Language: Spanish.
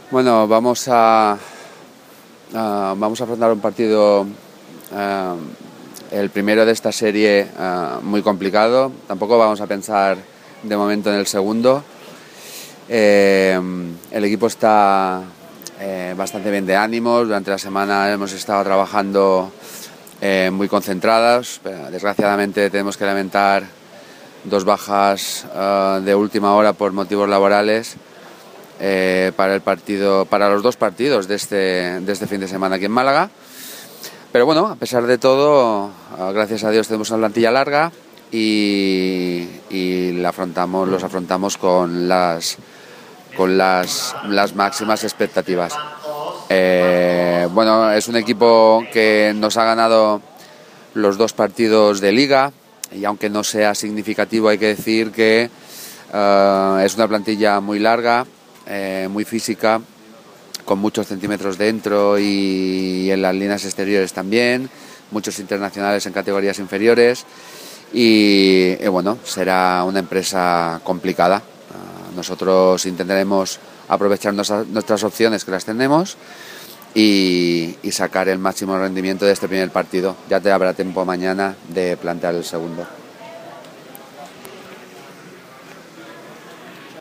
Bueno, vamos a afrontar un partido, el primero de esta serie, muy complicado. Tampoco vamos a pensar de momento en el segundo. El equipo está bastante bien de ánimos. Durante la semana hemos estado trabajando muy concentrados. Pero, desgraciadamente tenemos que lamentar dos bajas de última hora por motivos laborales. Para los dos partidos de este fin de semana aquí en Málaga. Pero bueno, a pesar de todo, gracias a Dios tenemos una plantilla larga y los afrontamos con las máximas expectativas. Bueno, es un equipo que nos ha ganado los dos partidos de Liga y aunque no sea significativo, hay que decir que es una plantilla muy larga, muy física, con muchos centímetros dentro y en las líneas exteriores también, muchos internacionales en categorías inferiores y bueno, será una empresa complicada. Nosotros intentaremos aprovechar nuestras opciones, que las tenemos, y sacar el máximo rendimiento de este primer partido. Ya te habrá tiempo mañana de plantear el segundo.